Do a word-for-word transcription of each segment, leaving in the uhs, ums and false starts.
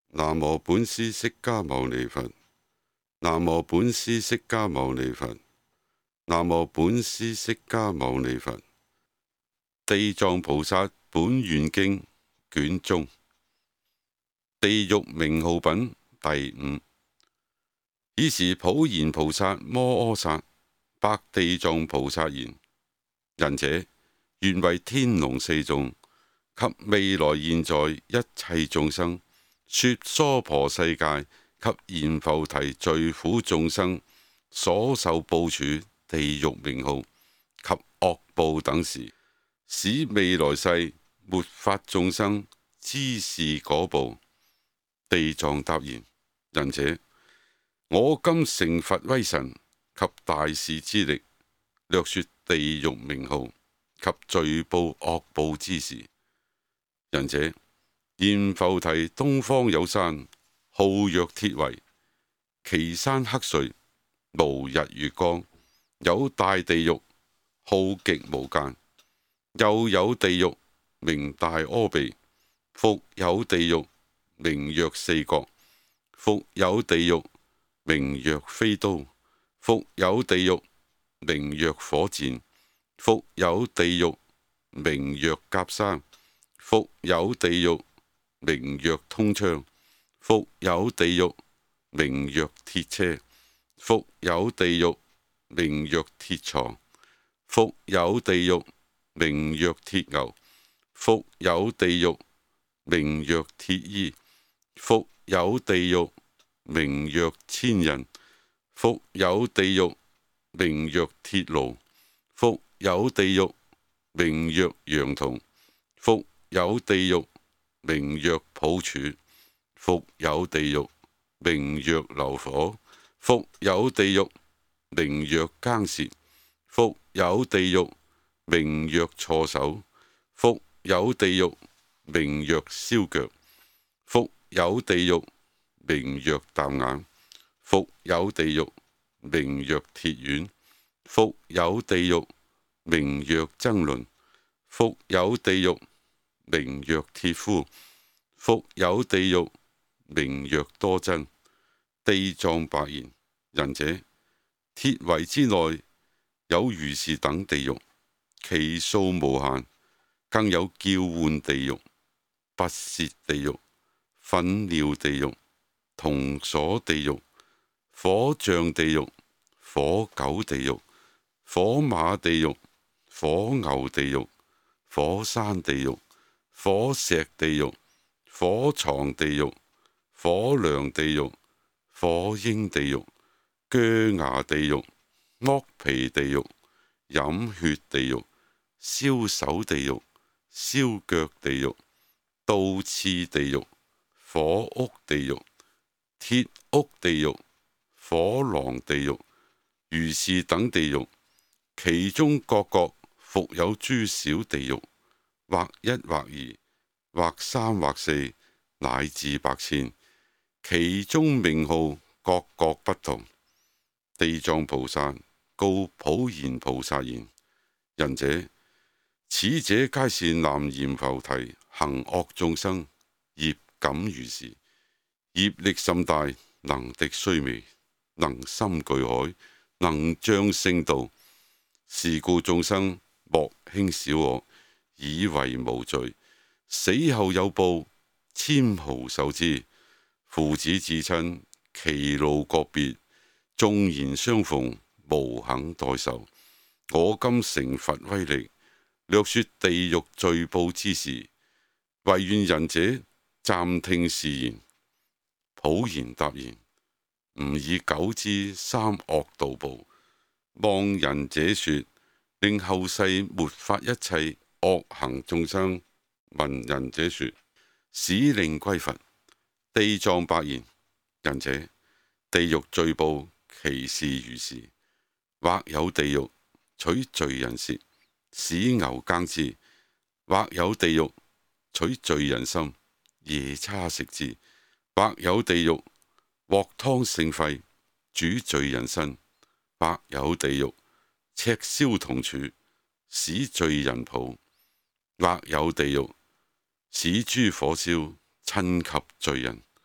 南無本師釋迦牟尼佛。南無本師釋迦牟尼佛。南無本師釋迦牟尼佛。地藏菩薩本願經卷中，地獄名號品第五。爾時普賢菩薩摩訶薩白地藏菩薩言：仁者，願為天龍四眾及未來現在一切眾生說娑婆世界及閻浮提罪苦眾生所受報處地獄名號及惡報等時，使未來世末法眾生知是果報。地藏答言：仁者，我今成佛威神及大士之力，略說地獄名號及罪報惡報之事。仁者，閻浮提東方有山，號曰鐵圍，其山黑邃，無日月光，有大地獄，號極無間。又有地獄名大阿鼻，復有地獄名曰四國，復有地獄名曰飛刀，復有地獄名曰火箭，復有地獄名曰夾生，復有地獄名曰通槍，復有地獄名曰鐵車，復有地獄名曰鐵床，復有地獄名曰鐵牛，復有地獄名曰鐵衣，復有地獄名曰千人，復有地獄名曰鐵爐，復有地獄名曰羊銅，復有地獄名曰普柱，復有地獄名曰流火，復有地獄名曰耕舌，復有地獄名曰錯手，復有地獄名曰燒腳，復有地獄名曰淡眼，復有地獄名曰鐵丸，復有地獄名曰爭論，復有地獄名曰鐵夫，復有地獄名曰多珍。地藏白言：仁者，鐵圍之內有如是等地獄，其數無限，更有叫喚地獄、拔舌地獄、糞尿地獄、銅鎖地獄、火象地獄、火狗地獄、火馬地獄、火牛地獄、火山地獄、火石地獄、火床地獄、火梁地獄、火鷹地獄、鋸牙地獄、剝皮地獄、飲血地獄、燒手地獄、燒腳地獄、倒刺地獄、火屋地獄、鐵屋地獄、火狼地獄，如是等地獄，其中各各復有諸小地獄，或一或二，或三或四，乃至百千，其中名號各各不同。地藏菩薩告普賢菩薩言：仁者，此者皆是南閻浮提行惡眾生，業感如是，業力甚大，能敵須彌，能深巨海，能障聖道。是故眾生莫輕小我，以為無罪，死後有報，千毫受之。父子至親，其路各別，縱然相逢，無肯代受。我今成佛威力，略說地獄罪報之事，唯願仁者暫聽是言。普賢答言：吾已久知三惡道報，望仁者說，令後世末法一切惡行眾生聞仁者說，使令歸佛。地藏白言：仁者，地獄罪報其事如是，或有地獄取罪人舌，使牛耕之；或有地獄取罪人心，夜叉食之；或有地獄鑊湯盛沸，煮罪人身；或有地獄赤燒銅柱，使罪人抱；或有地獄使諸火燒，親及罪人。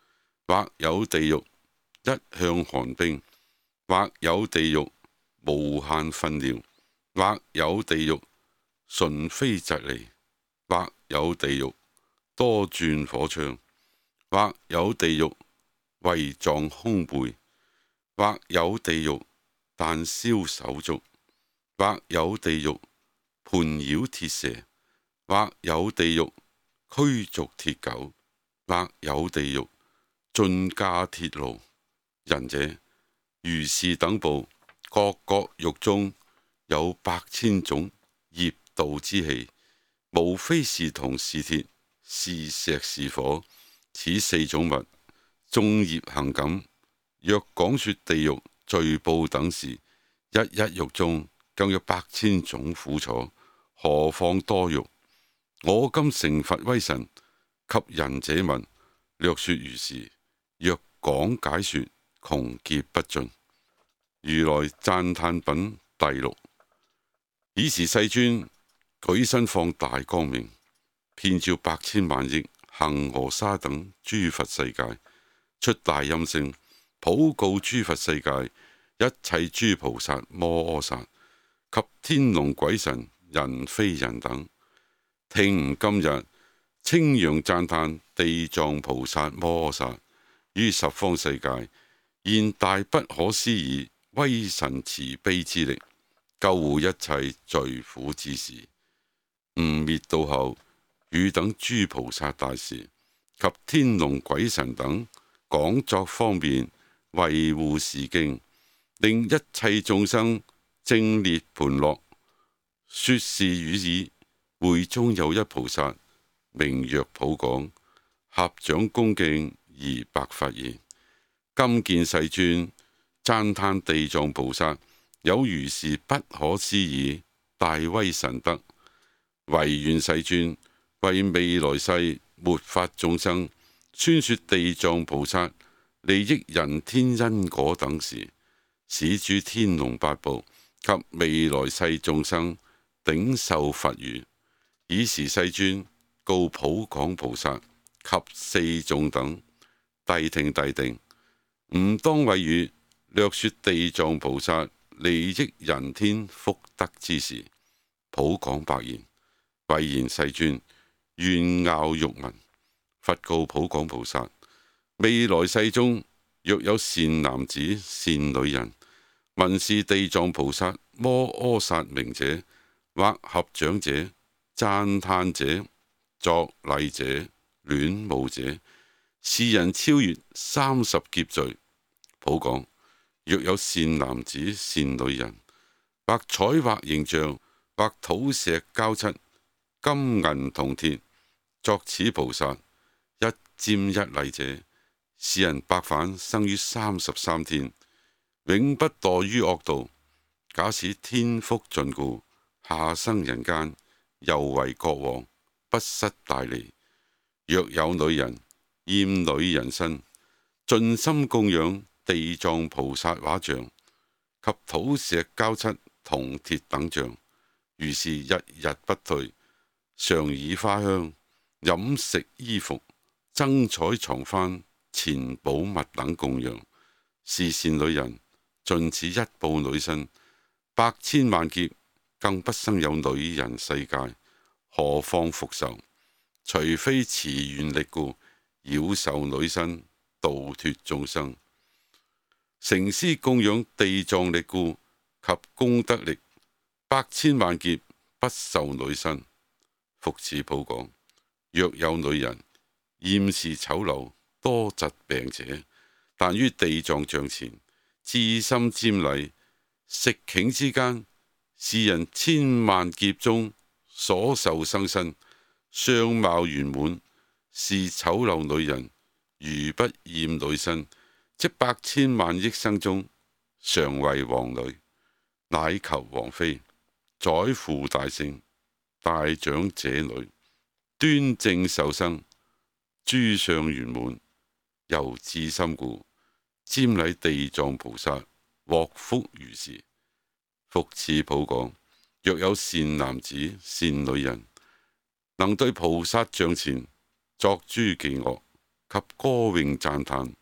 或有地獄一向寒冰，或有地獄無限糞尿，或有地獄純非蒺藜，或有地獄多鑽火槍，或有地獄為撞胸背，或有地獄但燒手足，或有地獄盤繞鐵蛇，或有地獄驅逐鐵狗，或有地獄進駕鐵驢。人者如是等報，各國獄中有百千種業道之氣，無非是銅是鐵是石是火，此四種物眾業行感。若講說地獄罪報等事，一一獄中更有百千種苦楚，何況多獄？我今成佛威神，給仁者聞，略說如是。若講解說，窮劫不盡。如來讚歎品第六。爾時世尊舉身放大光明，遍照百千萬億恒河沙等諸佛世界，出大音聲，普告諸佛世界一切諸菩薩摩訶薩及天龍鬼神人非人等，聽吾今日稱揚讚歎地藏菩薩摩訶薩於十方世界現大不可思議威神慈悲之力，救護一切罪苦之事。吾滅度後，汝等諸菩薩大士及天龍鬼神等講作方便，維護是經，令一切眾生證涅槃樂。說是語已，會中有一菩薩名曰普廣，合掌恭敬而白發言：今見世尊讚歎地藏菩薩有如是不可思議大威神德，唯願世尊為未來世末法眾生宣說地藏菩薩利益人天因果等事，使諸天龍八部及未來世眾生頂受佛語。爾時世尊告普廣菩薩及四眾等：諦聽諦聽，吾當為汝略說地藏菩薩利益人天福德之事。普廣白言：唯然世尊，願樂欲聞。佛告普廣菩薩：未來世中，若有善男子善女人，聞是地藏菩薩摩訶薩名者，或合掌者、讚歎者、作禮者、戀慕者，是人超越三十劫罪。普廣：若有善男子善女人，或彩畫形象，或土石膠漆、金銀銅鐵，作此菩薩一瞻一禮者，是人百返生於三十三天，永不墮於惡道。假使天福盡故，下生人間，又為國王，不失大利。若有女人厭女人身，盡心供養地藏菩薩畫像及土石膠漆、銅鐵等像，如是日日不退，常以花香、飲食衣服、增彩床幡、錢寶物等供養，是善女人盡此一報女身，百千萬劫更不生有女人世界，何況復受？除非持願力故，擾受女身，度脫眾生。成師供養地藏力故及功德力，百千萬劫不受女身。復此普廣：若有女人厭是醜陋多疾病者，但於地藏像前至心瞻禮，食頃之間，是人千萬劫中所受生身，相貌圓滿，是醜陋女人，如不厭女身，即百千萬億生中常為王女，乃求王妃，宰父大聖，大長者女，端正受生，諸相圓滿，由至心故，瞻禮地藏菩薩，獲福如是。復次普廣：若有善男子善女人，能對菩薩像前作諸伎樂及歌詠讚歎，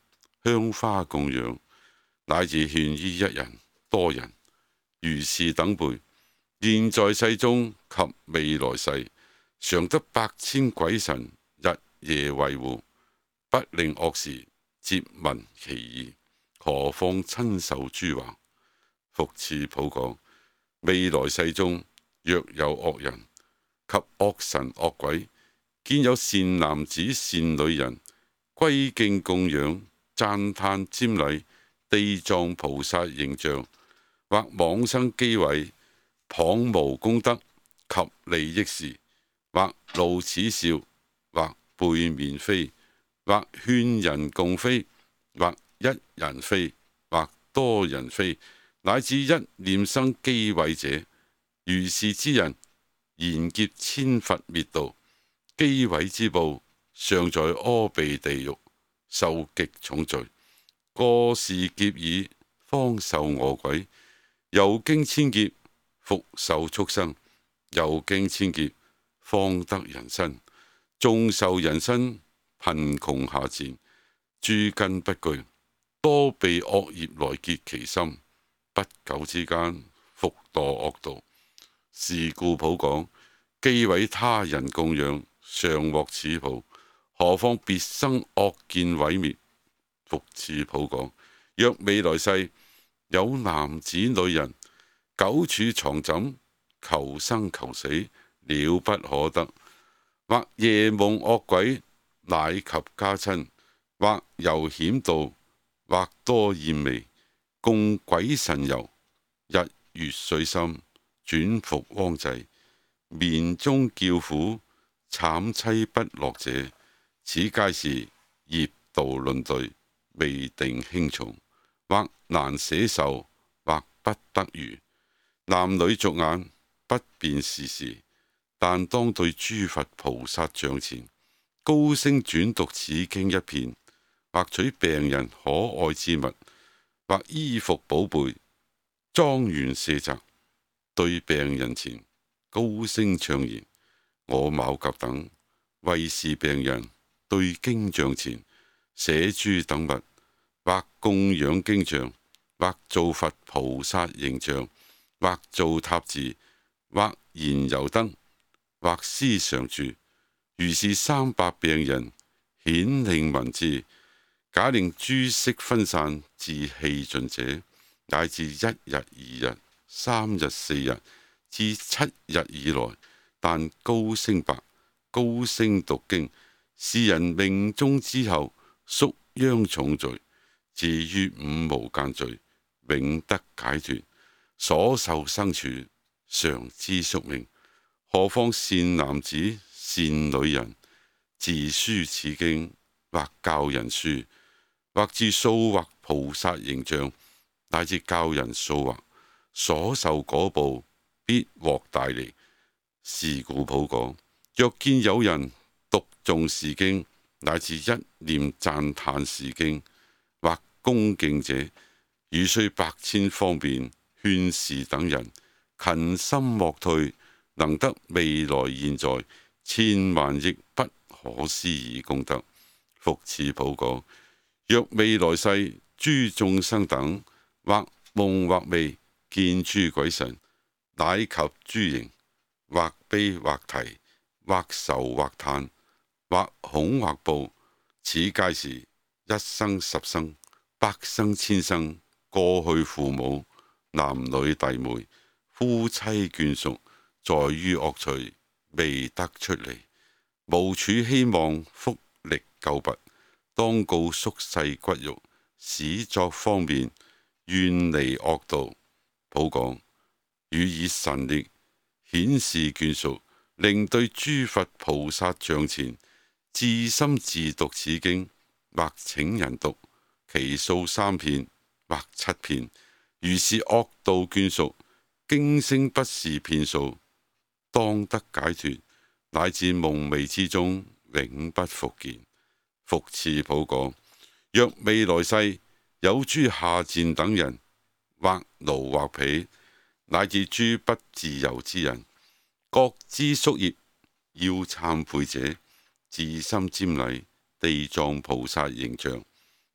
香花供養，乃至獻於一人、多人，如是等輩，現在世中及未來世，常得百千鬼神日夜維護，不令惡事接聞其意，何況親受諸患？復次普講，未來世中，若有惡人及惡神惡鬼，見有善男子善女人，歸敬供養、讚歎瞻禮地藏菩薩形象，或妄生譏毀、謗誣功德及利益事，或怒齒笑，或背面非，或勸人共非，或一人非，或多人非，乃至一念生譏毀者，如是之人，賢劫千佛滅度，譏毀之報，尚在阿鼻地獄受極重罪。過是劫已，方受餓鬼，又經千劫，復受畜生，又經千劫，方得人身。縱受人身，貧窮下賤，諸根不具，多被惡業來結其心，不久之間，復墮惡道。是故普講，譏毀他人供養，尚獲此報，何況別生惡見毀滅？復次普講，若未來世有男子女人，久處床枕，求生求死，了不可得；或夜夢惡鬼，乃及家親；或遊險道，或多艷媚，共鬼神遊，日月歲深，轉復汪濟，眠中叫苦，慘淒不樂者，此皆是業道論對，未定輕重，或難捨受，或不得如。男女俗眼不辨是事，但當對諸佛菩薩像前，高聲轉讀此經一遍，或取病人可愛之物，或衣服寶貝，莊嚴舍宅，對病人前高聲唱言：我杲甲等為是病人，對經像前捨諸等物，或供養經像，或造佛菩薩形象，或造塔寺，或燃油燈，或施常住。如是三百病人，顯令聞之，假令諸色分散至氣盡者，乃至一日、二日、三日、四日至七日以來，但高聲白、高聲讀經，是人命終之後，宿殃重罪，至於五無間罪，永得解脫，所受生處，常知宿命。何況善男子善女人，自書此經，或教人書，或自塑畫菩薩形象，乃至教人塑畫，所受果報必獲大利。是故普講，若見有人讀誦是經，乃至一念讚歎是經，或恭敬者，如須百千方便勸示等人，勤心莫退，能得未來現在千萬億不可思議功德。復次普講，若未來世諸眾生等，或夢或寐見諸鬼神，乃及諸形，或悲或啼，或愁或嘆，或恐或怖，此皆是一生十生、百生千生過去父母、男女弟妹、夫妻眷屬，在於惡趣，未得出離，無處希望福力救拔，當告宿世骨肉，使作方便，願離惡道。普講，予以神力顯示眷屬，令對諸佛菩薩像前，自心自讀此經，或請人讀，其數三遍或七遍。如是惡道眷屬，經聲不是遍數，當得解脫，乃至夢寐之中永不復見。復次普講，若未來世有諸下賤等人，或奴或婢，乃至諸不自由之人，覺知宿業，要懺悔者，自心瞻禮地藏菩薩形象，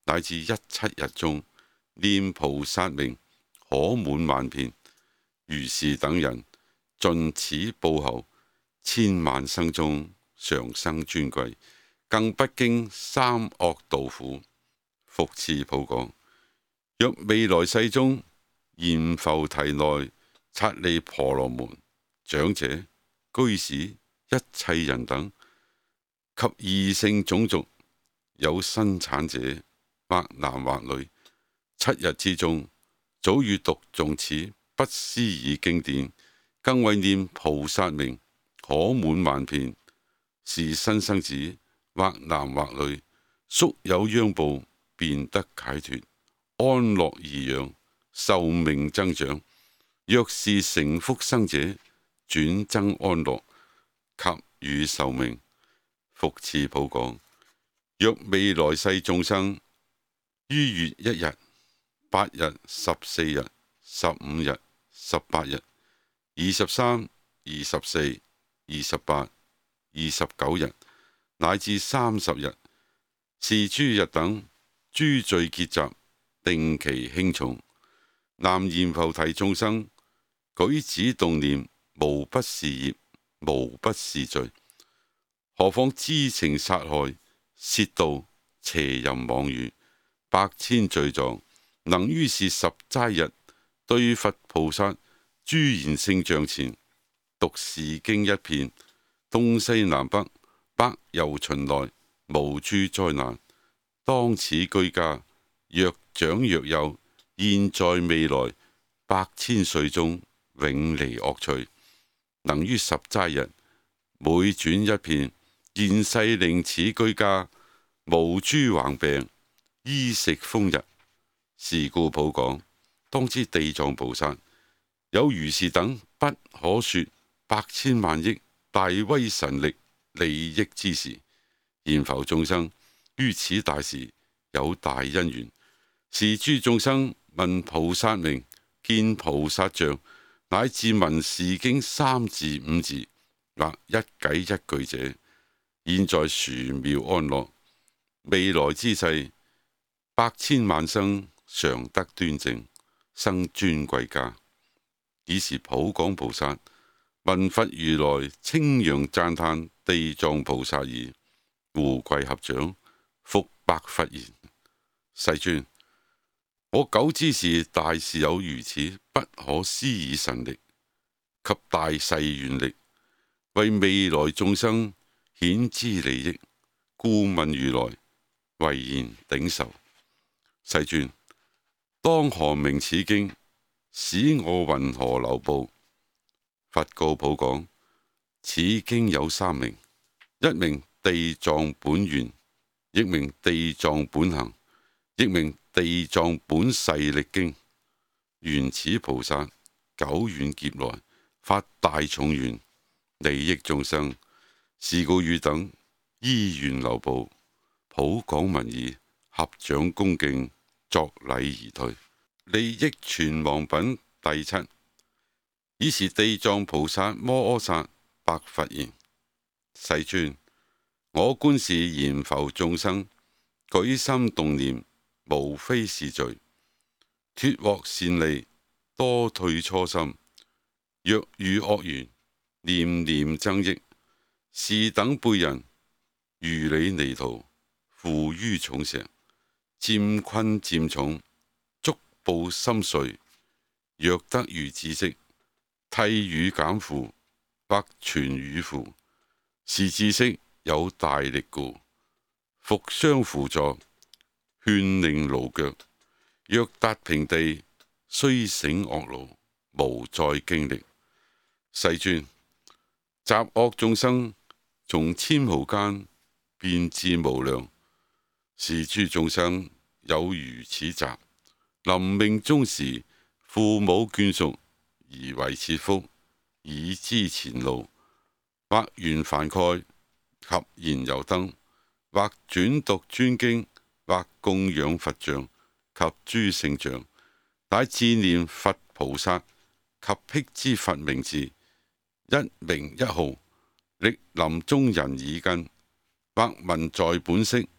乃至一七日中，念菩薩名可滿萬遍。如是等人，盡此報後，千萬生中常生尊貴，更不經三惡道苦。復次普講，若未來世中，閻浮提內剎利婆羅門、長者、居士、一切人等及異性種族有生產者，或男或女，七日之中，早已讀誦此不思議經典，更為念菩薩名可滿萬遍。是新生子，或男或女，宿有殃報，便得解脫，安樂頤養，壽命增長。若是成福生者，轉增安樂，及與壽命。復次普講，若未來世眾生，於月一日、八日、十四日、十五日、十八日、二十三、二十四、二十八、二十九日，乃至三十日，是諸日等諸罪結集，定期輕重。南閻浮提眾生舉止動念，無不是業，無不是罪。何況知情殺害、竊盜、邪淫妄語，百千罪狀，能於是十齋日，對佛菩薩諸賢聖像前，讀是經一遍，東西南北，百由旬來，無諸災難。當此居家，若長若幼，現在未來，百千歲中，永離惡趣。能於十齋日，每轉一遍，現世令此居家無諸橫病，衣食豐溢。是故普講，當知地藏菩薩有如是等不可說百千萬億大威神力利益之時，閻浮眾生於此大時有大因緣，是諸眾生聞菩薩名，見菩薩像，乃至聞是經三字五字或一偈一句者，現在殊妙安樂。未來之世，百千萬生常得端正，生尊貴家。爾時普廣菩薩聞佛如來稱揚讚歎地藏菩薩已，胡跪合掌，復白佛言：世尊，我久知是大士有如此不可思議神力及大誓願力，為未來眾生顯之利益，故問如來，唯言頂受。世尊，當何名此經？使我云何流布？佛告普講：此經有三名，一名地藏本願，亦名地藏本行，亦名地藏本誓力經。緣此菩薩久遠劫來發大重願，利益眾生，是故汝等依願流布。普講聞已，合掌恭敬，作禮而退。利益存亡品第七。爾時地藏菩薩摩訶薩白佛言：世尊，我觀是閻浮眾生舉心動念，無非是罪，脫獲善利，多退初心。若遇惡緣，念念增益。是等輩人，如履泥塗，負於重石，漸困漸重，觸報深邃。若得如知識，替予減負，或傳與付。是知識有大力故，復相輔助，勸令勞腳。若達平地，雖醒惡勞，無再經歷。世尊，習惡眾生從千毫間變至無量，是諸眾生有如此習。臨命終時，父母眷屬而為切腹，以知前路，或緣梵蓋及燃油燈，或轉讀專經，或供養佛像及諸聖像，乃至念佛菩薩及辟支佛名字，一名一號，歷臨終人耳根，或聞在本識，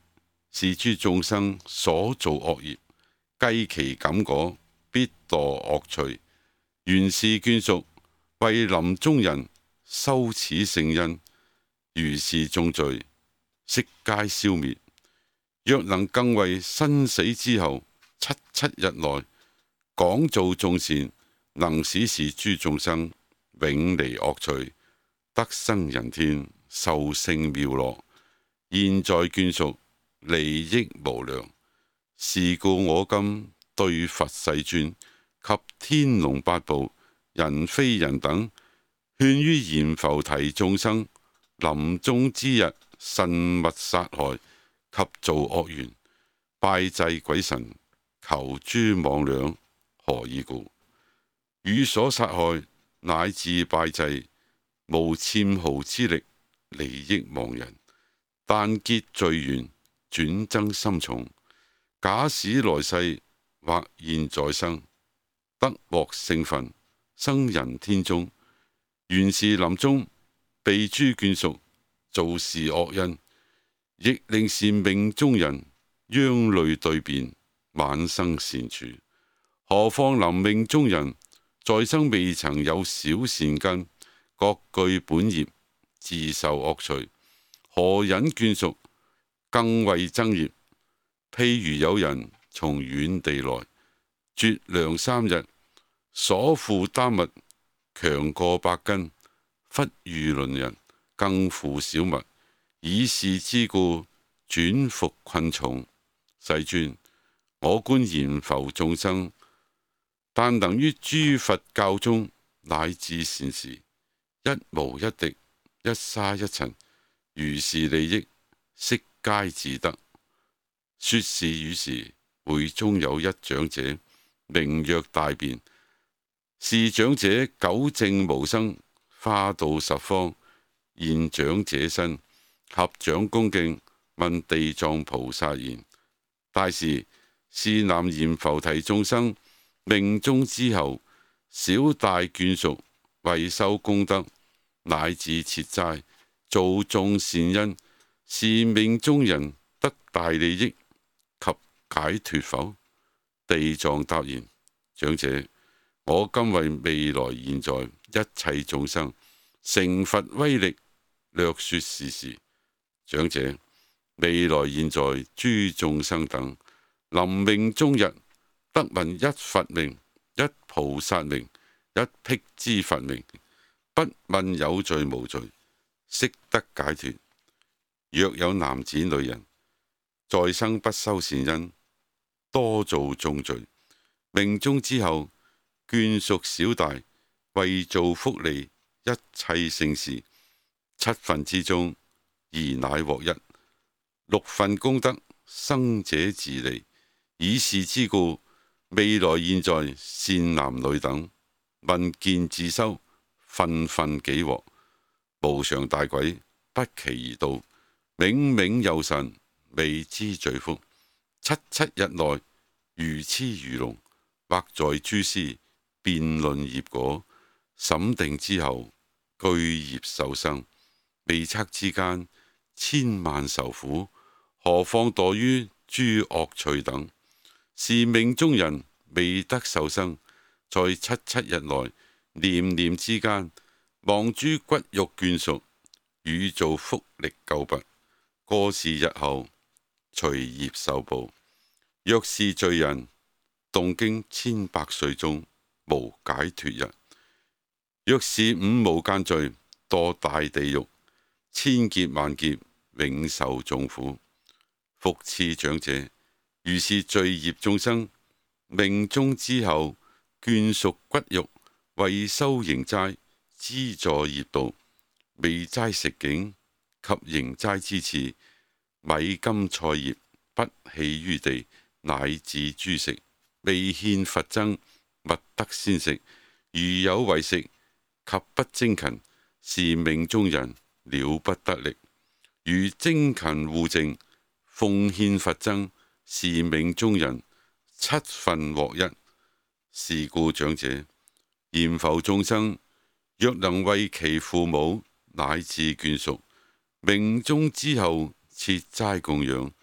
是諸眾生所造惡業，計其感果，必墮惡趣。如是眷屬為臨終人修此聖因，如是眾罪悉皆消滅。若能更為生死之後七七日內廣造眾善，能使是諸眾生永離惡趣，得生人天，受勝妙樂。現在眷屬利益無量，是故我今對佛世尊及天龍八部、人非人等，勸於閻浮提眾生臨終之日慎勿殺害及造惡緣，拜祭鬼神，求諸魍魎。何以故？汝所殺害乃至拜祭，無纖毫之力利益亡人，但結罪緣，轉增深重。假使來世或現在生，得獲聖分，生人天中，原是臨終被諸眷屬造是惡因，亦令是命中人央淚對辯，晚生善處。何況臨命中人在生未曾有小善根，各據本業，自受惡趣，何忍眷屬更為增業？譬如有人從遠地來，絕糧三日，所負擔物強過百斤，忽遇鄰人，更負小物，以是之故，轉復困重。世尊，我觀閻浮眾生，但能於諸佛教中乃至善時，一毛一滴，一沙一塵，如是利益，悉皆自得。說是語時，會中有一長者，名曰大辯。是長者久證無生，化度十方，現長者身，合掌恭敬，問地藏菩薩言：大士，是南閻浮提眾生命終之後，小大眷屬為修功德，乃至設齋，造眾善因，是命中人得大利益及解脫否？地藏答言：長者，我今為未來現在一切眾生成佛威力，略說是時。長者，未來現在諸眾生等，臨命終日，得聞一佛名、一菩薩名、一辟支佛名，不問有罪無罪，悉得解脫。若有男子女人，在生不修善因，多造眾罪，命終之後，眷屬小大，為造福利一切聖事，七分之中，宜乃獲一，六分功德，生者自利。以是之故，未來現在善男女等，聞見自修，分分己獲。無常大鬼不期而到，冥冥佑神，未知罪福。七七日內，如痴如聾，或在諸司辯論業果，審定之後，具業受生，未測之間，千萬受苦。何況墮於諸惡趣等？是命中人未得受生，在七七日內，念念之間，望諸骨肉眷屬，與造福力救拔。過是日後，隨業受報。若是罪人，動經千百歲中，無解脫日。若是五無間罪，墮大地獄，千劫萬劫，永受眾苦。復次長者，如是罪業眾生，命終之後，眷屬骨肉，為修營齋，資助業道，未齋食境及營齋之次，米金菜葉不棄於地，乃至諸食，未獻佛僧，勿得先食。如有為食及不精勤，是命中人了不得力。如精勤護淨，奉獻佛僧，是命中人七分獲一。是故長者，閻浮眾生，若能為其父母乃至眷屬，命終之後設齋供養，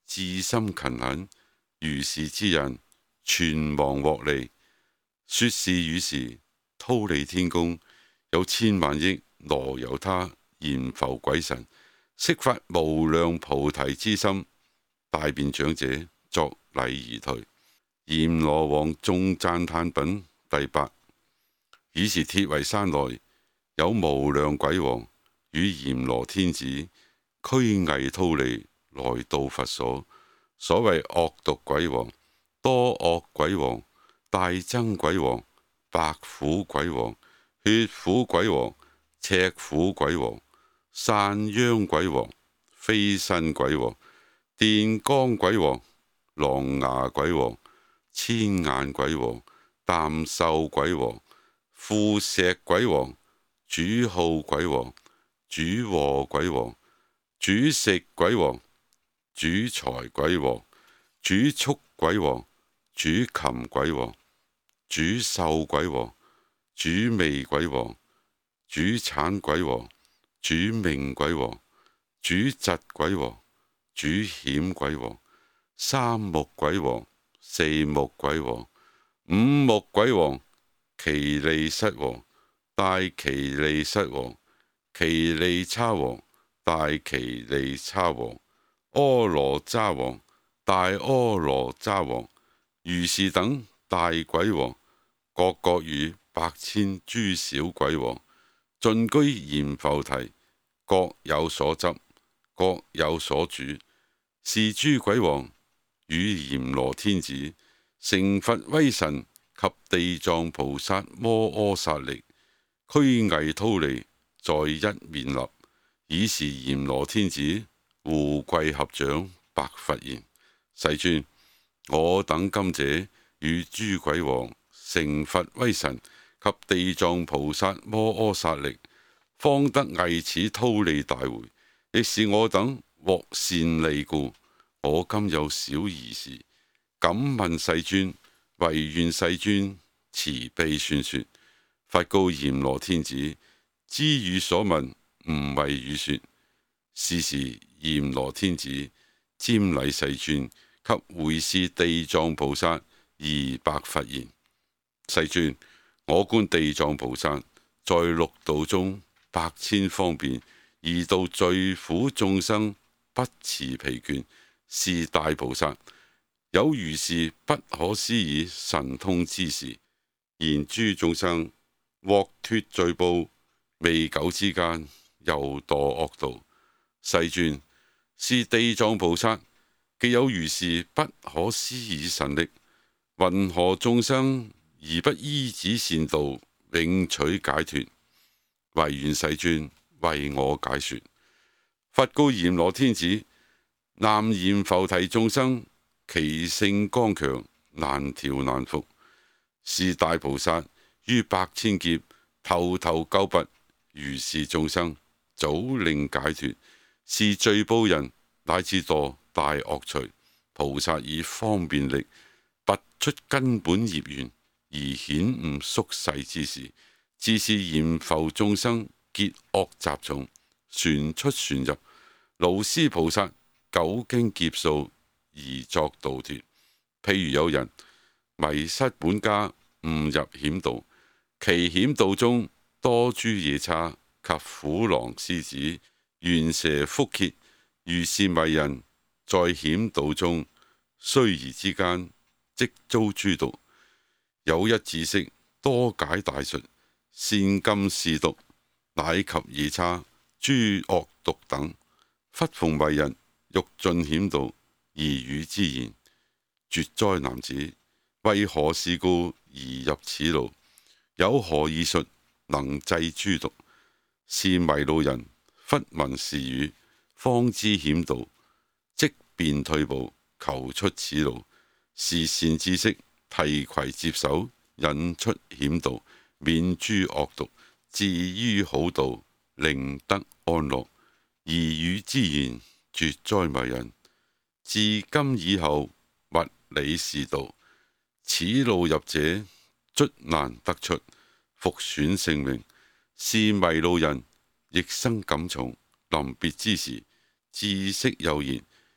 志心勤懇，如是之人，全忘獲利。說是與是，忉利天宮有千萬億羅由他閻浮鬼神，悉發無量菩提之心，大便長者作禮而退。閻羅王眾讚歎品第八。爾時鐵圍山內有無量鬼王與閻羅天子拘縊忉利來到佛所。所謂惡毒鬼王、多惡鬼王、大憎鬼王、白虎鬼王、血虎鬼王、赤虎鬼王、散殃鬼王、飛身鬼王、電光鬼王、狼牙鬼王、千眼鬼王、耽獸鬼王、負石鬼王、主好鬼王、主禍鬼王、主食鬼王、主財鬼王、主畜鬼王、主禽鬼王、主獸鬼王、主味鬼王、主產鬼王、主命鬼王、主疾鬼王、主險鬼王、三目鬼王、四目鬼王、五目鬼王、奇利失王、大奇利失王、奇利叉王、大奇利叉王、阿羅渣王、大阿羅渣王，如是等大鬼王，各各與百千諸小鬼王，盡居閻浮提，各有所執，各有所主。是諸鬼王與閻羅天子，成佛威神及地藏菩薩摩訶薩力，拘縊忉利在一面立。爾時閻羅天子胡跪合掌，白佛言：世尊，我等今者與諸鬼王、成佛威神及地藏菩薩摩訶薩力，方得詣此忉利大會，亦是我等獲善利故。我今有小儀事，敢問世尊，惟願世尊慈悲宣說。佛告閻羅天子：知汝所問，吾為汝說。是時閻羅天子瞻禮世尊，及回視地藏菩薩，而白佛言：世尊，我觀地藏菩薩在六道中百千方便，而度罪苦眾生，不辭疲倦。是大菩薩，有如是不可思議神通之事。然諸眾生獲脫罪報，未久之間又墮惡道。世尊，是地藏菩薩既有如是不可思議神力，云何眾生而不依止善道，永取解脫？惟願世尊為我解說。佛告閻羅天子：南閻浮提眾生，其性剛強，難調難伏。是大菩薩於百千劫，頭頭救拔如是眾生，早令解脫。是罪報人，乃至墮大惡趣。菩薩以方便力，拔出根本業緣，而顯悟宿世之事。自是閻浮眾生結惡習重，旋出旋入。勞斯菩薩久經劫數，而作度脫。譬如有人迷失本家，誤入險道，其險道中多諸夜叉及虎狼獅子、猿蛇蝮蠍，如是迷人，在險道中，須臾之間，即遭諸毒。有一智識多解大術，善禁試毒，乃及夜叉、諸惡毒等，忽逢迷人，欲進險道，而與之言：絕哉男子，為何事故而入此路？有何異術能制諸毒？是迷路人忽聞是語，方知險道，即便退步，求出此路。是善知識提携接手，引出險道，免諸惡毒，至於好道，令得安樂。而與之言：絕哉迷人，自今以後，勿理是道。此路入者，卒難得出，復損性命。是迷路人亦生感重，臨別之時，智識又言：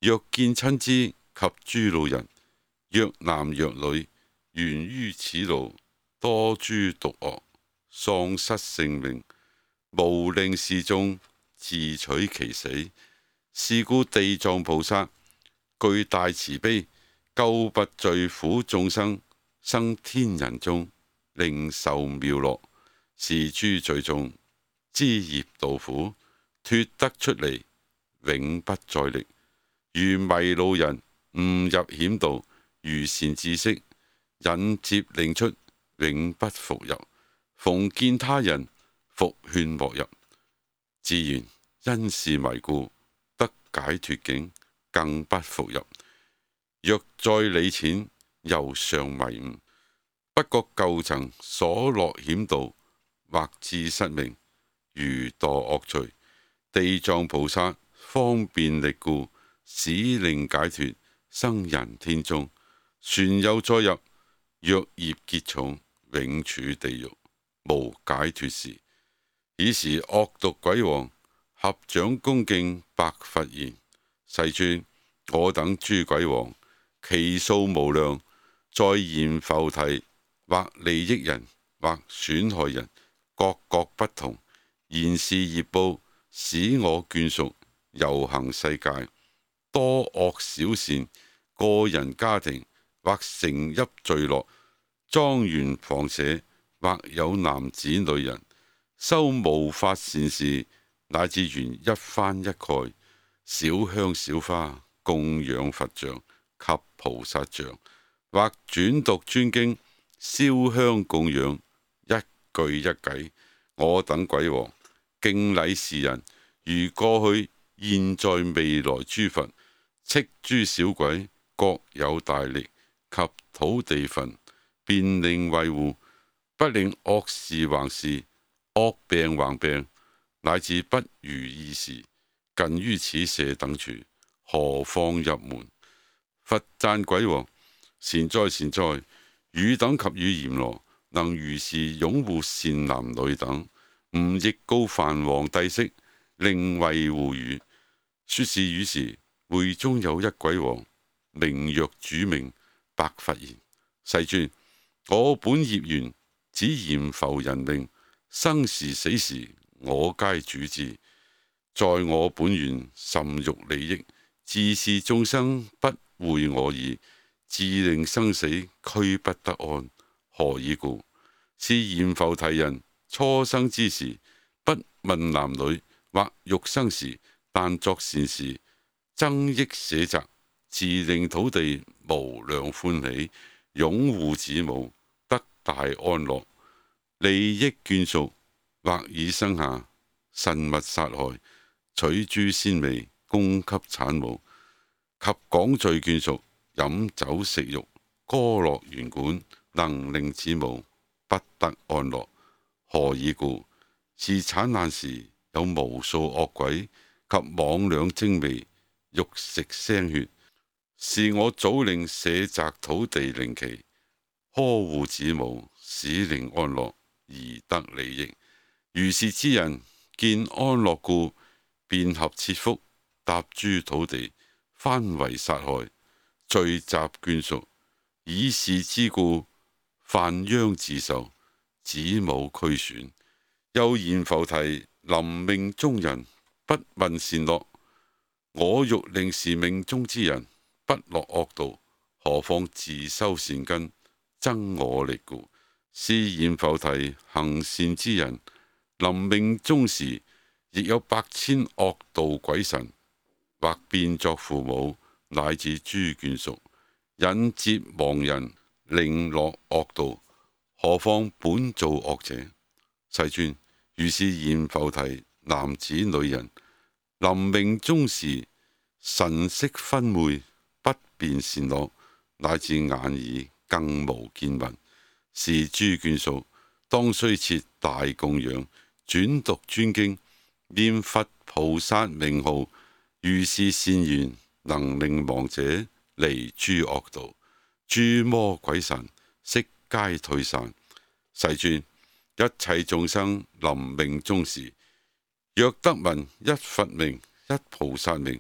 若見親之及諸老人，若男若女，懸於此路，多諸毒惡，喪失性命，無令示眾，自取其死。是故地藏菩薩具大慈悲，救拔罪苦眾生，生天人中，令受妙樂，是諸罪眾知業道苦，脫得出離，永不再歷。如迷路人誤入險道，如善知識引接令出，永不復入。逢見他人，復勸莫入。自然因是迷故，得解脫境，更不復入。若再理淺，又尚迷誤，不覺舊曾所落險道，或致失命，如墮惡趣。地藏菩薩方便力故，使令解脫，生人天中。船又再入，若業結重，永處地獄，無解脫時。爾時惡毒鬼王合掌恭敬白佛言：世尊，我等諸鬼王，其數無量，在閻浮提，或利益人，或損害人，各各不同。然是業報，使我眷屬遊行世界，多惡少善，個人家庭，或城邑聚落，莊園房舍，或有男子女人，修無法善事，乃至緣一幡一蓋，小香小花，供養佛像及菩薩像，或轉讀專經，燒香供養，一句一偈，我等鬼王敬禮是人，如過去現在未來諸佛，斥諸小鬼各有大力，及土地分，便令衛護，不令惡事橫事，惡病橫病，乃至不如意事，近於此舍等處，何況入門？佛讚鬼王：善哉善哉！汝等及與閻羅能如是擁護善男女等，吾亦告梵王帝釋，令衛護汝。說是語時，會中有一鬼王，名曰主命，白佛言：世尊，我本業緣，只閻浮人命，生時死時，我皆主治。在我本願甚欲利益，自是眾生不會我意，自令生死俱不得安。何以故？是閻浮提人初生之時，不問男女，或欲生時，但作善事，增益舍宅，自令土地無量歡喜，擁護子母，得大安樂，利益眷屬，或以生下慎勿殺害，取諸鮮味，供給產母，及廣聚眷屬，飲酒食肉，歌樂弦管，能令子母不得安樂。何以故？是產難時，有無數惡鬼及魍魎精微，欲食腥血。是我早令舍宅土地令其呵護子母，使令安樂，而得利益。如是之人，見安樂故，便合切腹，踏諸土地，翻為殺害，聚集眷屬。以是之故，犯殃自受，子母俱損。又閻浮提臨命終人，不問善惡。我欲令是命終之人不落惡道，何況自修善根，增我力故。是閻浮提行善之人，臨命終時，亦有百千惡道鬼神，或變作父母，乃至諸眷屬，引接亡人，令落惡道，何況本造惡者？世尊，如是閻浮提男子女人，臨命終時，神色昏昧，不辨善惡，乃至眼耳更無見聞。是諸眷屬當須設大供養，轉讀專經，念佛菩薩名號，如是善緣，能令亡者離諸惡道，諸魔鬼神悉皆退散。世尊，一切眾生臨命終時，若得聞一佛名、一菩薩名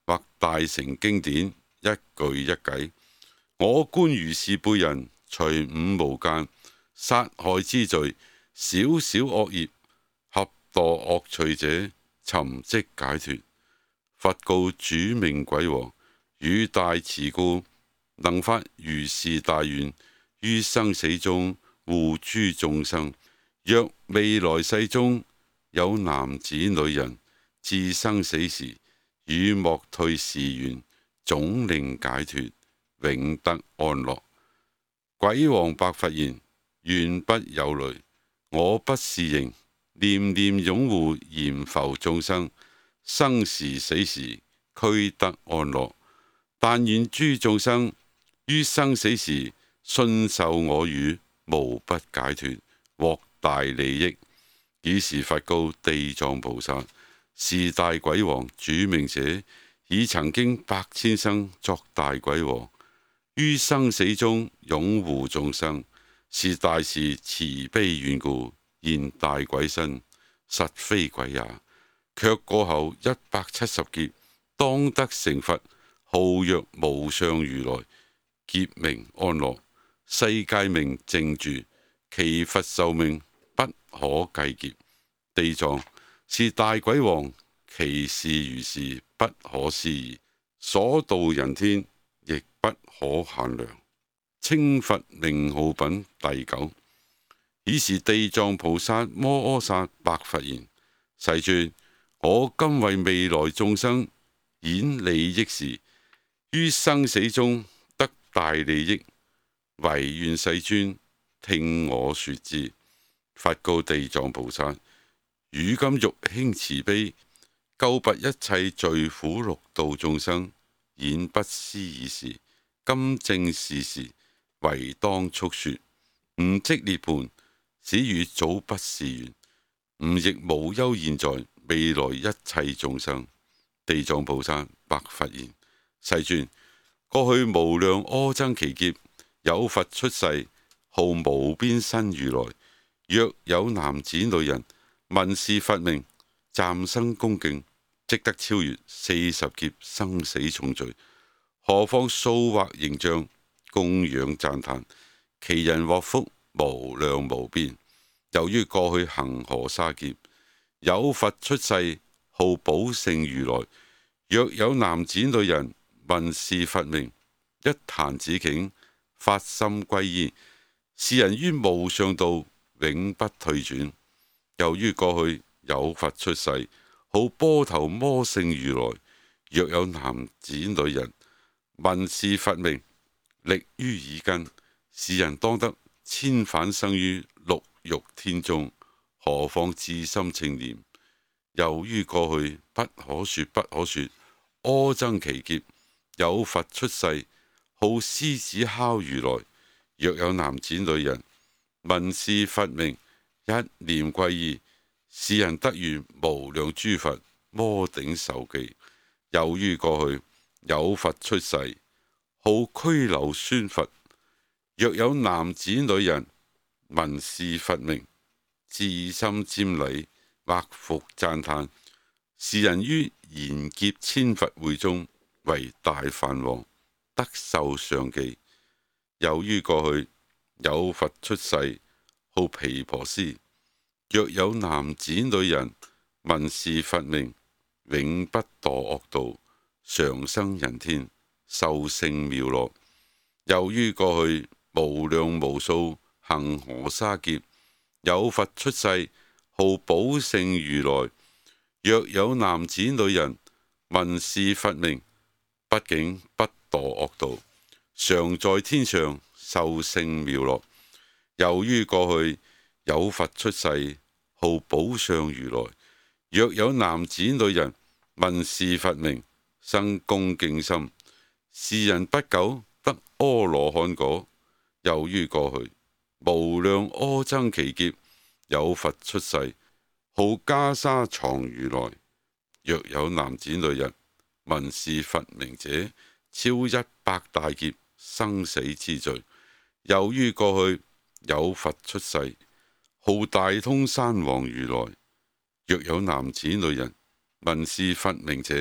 或大成經典，一句一偈。我觀如是輩人，除五無間，殺害之罪，小小惡業，合墮惡趣者，尋即解脫。佛告主命鬼王：汝大慈故，能發如是大願，於生死中護諸眾生。若未來世中有男子女人，至生死時，汝莫退是願，總令解脫，永得安樂。鬼王白佛言：願不有累，我不是形，念念擁護閻浮眾生，生時死時俱得安樂。但願諸眾生於生死時，信受我語，無不解脫，獲大利益。爾時佛告地藏菩薩：是大鬼王主命者，已曾經百千生作大鬼王，於生死中擁護眾生，是大士慈悲遠故，現大鬼身，實非鬼也。卻過後一百七十劫，當得成佛，號曰無上如來，劫名安樂，世界名靜住，其佛壽命不可計劫。地藏，是大鬼王，其事如是，不可思議，所度人天亦不可限量。稱佛名號品第九。爾時地藏菩薩摩訶薩白佛言：世尊，我今為未來眾生演利益時，於生死中得大利益，唯願世尊聽我說之。佛告地藏菩薩：汝今欲興慈悲，救拔一切罪苦六道眾生，演不思議事，今正是時，唯當速說。吾即涅槃，使汝早不是緣。吾亦無憂現在未來一切眾生。地藏菩薩白佛言：世尊，過去無量阿僧祇劫，有佛出世，號無邊身如來。若有男子女人，聞是佛名，暫生恭敬，即得超越四十劫生死重罪。何況數惑形象，供養讚歎，其人獲福無量無邊。由於過去恒河沙劫，有佛出世，號寶勝如來。若有男子女人，聞是佛名，一彈指頃，發心皈依，是人於無上道永不退轉。由於過去有佛出世，號波頭摩勝如來。若有男子女人，聞是佛名，力於耳根，是人當得千返生於六欲天中。何況至心稱念，由於過去不可說不可說阿僧祇劫，有佛出世，號獅子吼如來。若有男子女人，聞是佛名，一念皈依，是人得遇無量諸佛摩頂授記。由於過去有佛出世，號拘留孫佛。若有男子女人，聞是佛名，至心瞻禮或復讚歎，是人於賢劫千佛會中為大梵王，得受上記。由於過去有佛出世，號毗婆尸。若有男子女人，聞是佛名，永不墮惡道，常生人天，受勝妙樂。由於過去無量無數恒河沙劫，有佛出世，號寶勝如來。若有男子女人，聞是佛名，不竟不墮惡道，常在天上受勝妙樂。由於過去有佛出世，號寶相如來。若有男子女人，聞是佛名，生恭敬心，是人不久得阿羅漢果。由於過去無量阿僧祇劫，有佛出世，號袈裟藏如來。若有男子女人，聞是佛名者，超一百大劫生死之罪。由於過去有佛出世，號大通山王如來。若有男子女人，聞是佛名者，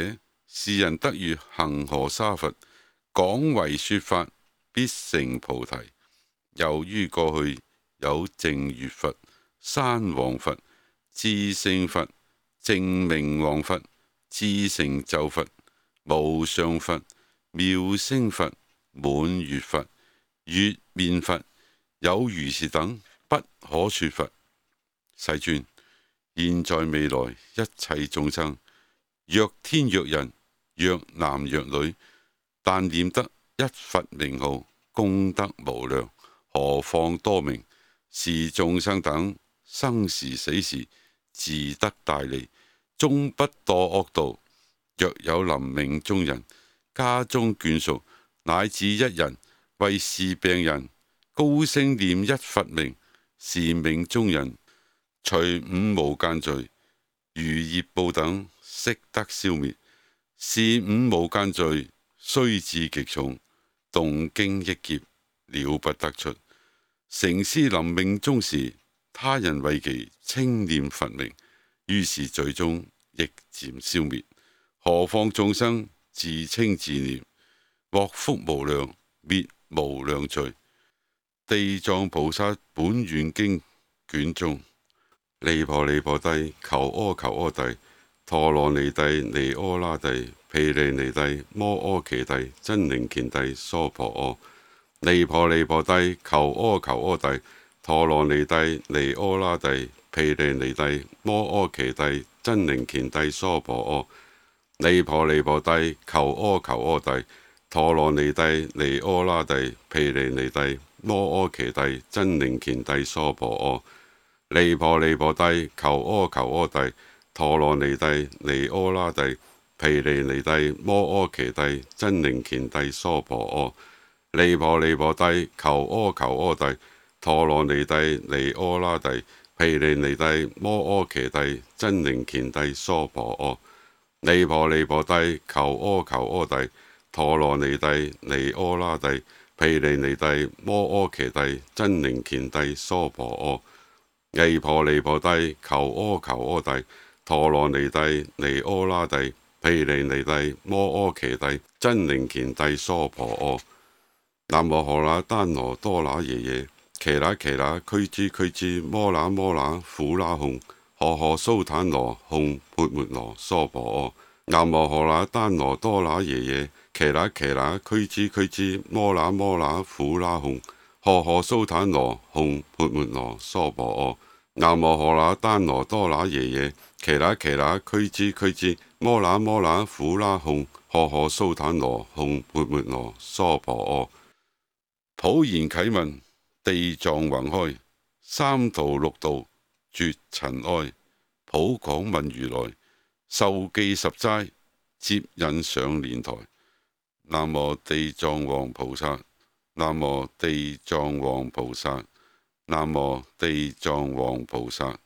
是人得遇恒河沙佛，廣為說法，必成菩提。由於過去有淨月佛、山王佛、智勝佛、淨明王佛、智成就佛、無上佛、妙聲佛、滿月佛、月面佛，有如是等不可說佛。世尊，現在未來一切眾生，若天若人，若男若女，但念得一佛名號，功德無量，何況多名。是眾生等生時死時，自得大利，終不墮惡道。若有臨命終人，家中眷屬乃至一人，為是病人，高聲念一佛名，是命終人除五無間罪、餘業報等悉得消滅。是五無間罪雖至極重，動經億劫了不得出。成師臨命終時，他人為其稱念佛名，於是罪中亦漸消滅。何況眾生自稱自念，獲福無量，滅無量罪。地藏菩薩本願經卷中。尼婆尼婆帝，求阿求阿帝，陀羅尼帝，尼阿拉帝，毗尼尼帝，摩訶奇帝，真靈乾帝，娑婆訶。尼婆尼婆帝，求阿求阿帝，陀羅尼帝，尼阿拉帝，毗尼尼帝，摩訶奇帝，真靈乾帝，娑婆訶。尼婆尼婆帝，求阿求阿帝，陀羅尼帝，尼阿拉帝，毗尼尼帝，摩訶奇帝，真靈乾帝，娑婆訶。尼婆尼婆帝，求阿求阿帝，陀羅尼帝，尼阿拉帝，毗尼尼帝，摩訶奇帝，真靈乾帝，娑婆訶。尼婆尼婆帝，求阿求阿帝，陀羅尼帝，尼阿拉帝，毗尼尼帝，摩訶奇帝，真靈乾帝，娑婆訶。尼婆尼婆帝，求阿求阿帝，陀羅尼帝，尼阿拉帝，毗尼尼帝，摩訶奇帝，真靈乾帝，娑婆訶。尼婆尼婆帝，求阿求阿帝，陀羅尼帝，尼阿拉帝，毗尼尼帝，摩訶奇帝，真靈乾帝，娑婆訶。南無荷那丹羅多那耶耶，耆那耆那，俱胝俱胝，摩那摩那，苦那吽，荷荷蘇坦羅，吽缽缽羅，娑婆訶。南無荷那丹羅多那耶耶，耆那耆那，俱胝俱胝，摩那摩那，苦那吽，荷荷蘇坦羅，吽缽缽羅，娑婆訶。南無荷那丹羅多那耶耶，耆那耆那，俱胝俱胝，摩那摩那，苦那吽，荷荷蘇坦羅，吽缽缽羅，娑婆訶。普賢啟問，地藏宏開，三途六道絕塵埃。普廣問如來，授記十齋，接引上蓮台。南無地藏王菩薩，南無地藏王菩薩，南無地藏王菩薩。